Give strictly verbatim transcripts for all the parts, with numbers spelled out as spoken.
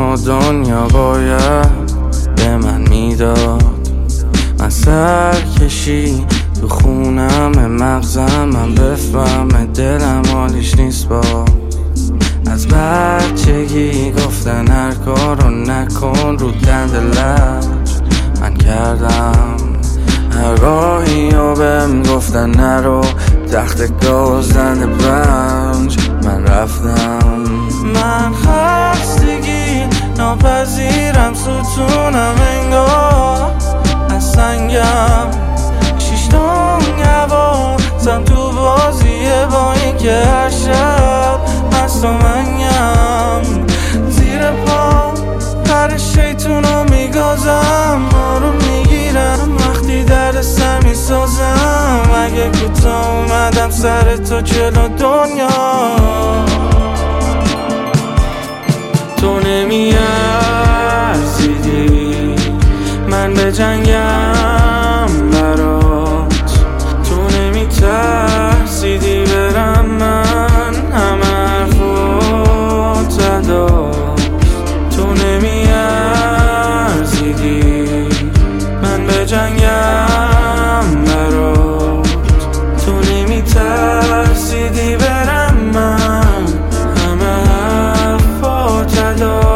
و دنیا باید به من میداد. من سرکشی تو خونم مغزم، من بفهم دلم حالیش نیست با. از بچگی گفتن هر کارو نکن رو دند لج من کردم. هر راهی و بهم گفتن نرو تخت گازند رنج من رفتم. من خستگی ناپذیرم، ستونم انگار از سنگم. شیش دنیا زم تو بازیه با این که هر شب مست و منیم. زیر پا پر شیطونو میگازم، آروم میگیرم وقتی درد سر میسازم. اگه کوتاه اومدم سر تو جلو دنیا، تو نمیارزیدی من به جنگم برات. تو نمیترسیدی برم من همه حرفات زداست. تو نمیارزیدی من به جنگم برات. تو نمیترسیدی برم من همه حرفات زداست.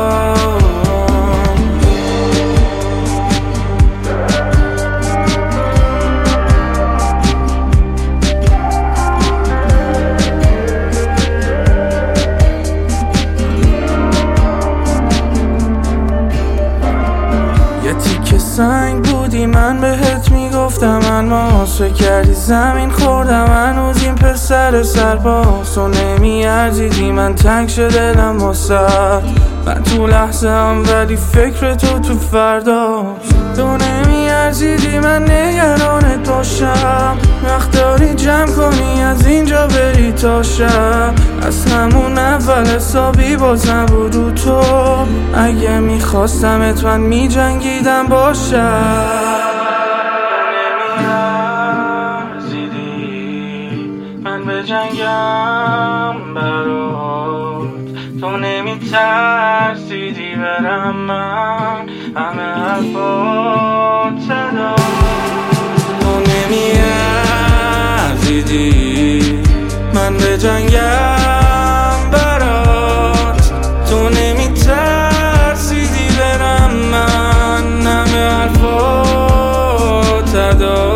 سنگ بودی من بهت میگفتم، من ماس فکر کردی زمین خوردم. هنوز این پسر سرباز تو نمیارزیدی، من تنگ شده دلم واسد. من تو لحظه هم ولی فکر تو تو فرداست. تو نمیارزیدی من نگرانت باشم، وقت داری جمع کنی از اینجا بری تا شب. از همون اول حسابی بازم بود رو تو، اگه میخواستمت من میجنگیدم باشم. نمیارزیدی من به جنگم برات. تو نمیترسیدی برم من همه حرفات صدا. تو نمیارزیدی من به جنگم برات. تو نمیترسیدی برم من همه حرفات صدا.